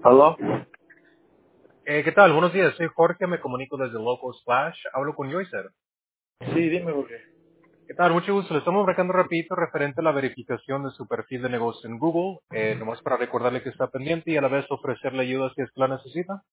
¿Aló? ¿Qué tal? Buenos días, soy Jorge, me comunico desde Local Splash. Hablo con Joycer. Sí, dime, Jorge. ¿Qué tal? Mucho gusto. Le estamos marcando rapidito referente a la verificación de su perfil de negocio en Google, nomás para recordarle que está pendiente y a la vez ofrecerle ayuda si es que la necesita.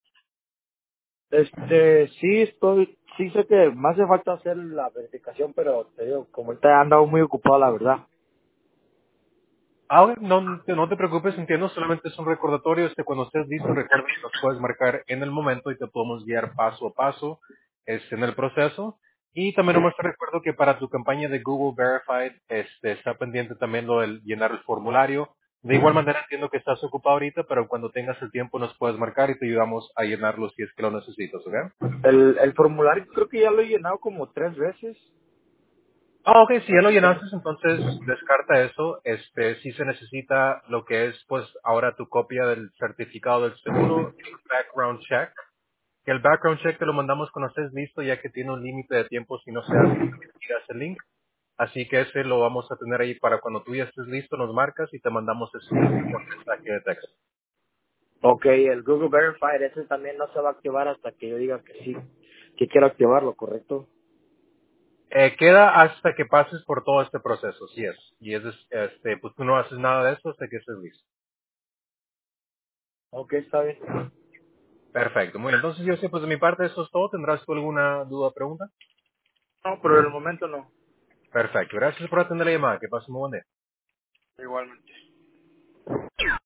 Sí sé que me hace falta hacer la verificación, pero te digo, como ahorita he andado muy ocupado, la verdad. Ah, ok, no te preocupes, entiendo, solamente es un recordatorio. Cuando estés listo, recuerda que nos puedes marcar en el momento y te podemos guiar paso a paso en el proceso. Y también nomás te recuerdo que para tu campaña de Google Verified está pendiente también lo del llenar el formulario. De igual manera entiendo que estás ocupado ahorita, pero cuando tengas el tiempo nos puedes marcar y te ayudamos a llenarlo si es que lo necesitas, ¿ok? El formulario creo que ya lo he llenado como 3 veces. Ah, ok, si ya lo llenaste, entonces descarta eso. Si se necesita lo que es, pues, ahora tu copia del certificado del seguro, el background check. Que el background check te lo mandamos cuando estés listo, ya que tiene un límite de tiempo si no se hace, tiras el link. Así que ese lo vamos a tener ahí para cuando tú ya estés listo, nos marcas y te mandamos ese link por mensaje de texto. Ok, el Google Verified, ese también no se va a activar hasta que yo diga que sí, que quiero activarlo, ¿correcto? Queda hasta que pases por todo este proceso, sí es. Y pues tú no haces nada de eso hasta que estés listo. Ok, está bien. Perfecto. Muy bien. Entonces yo sé, pues de mi parte eso es todo. ¿Tendrás tú alguna duda o pregunta? No, pero en el momento no. Perfecto. Gracias por atender la llamada. Que pasen muy buen día. Igualmente.